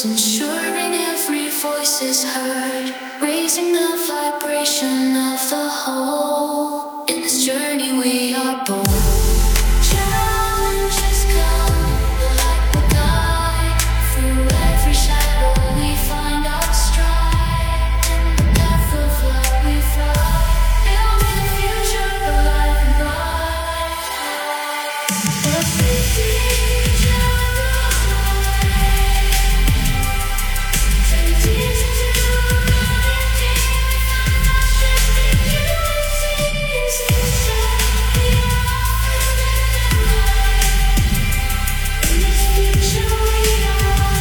ensuring every voice is heard, raising the vibration of the whole. In this journey we are bold. Challenges come like a guide. Through every shadow we find our stride. In the path of love we fly, building a future alive and bright. A big teacher of life. Turn tears into reality. We find our strength in unity. It's the sound we are in this future we are.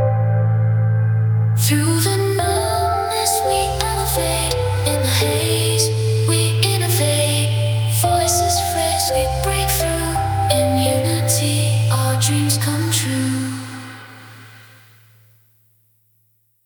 Through the numbness we elevate in the haze.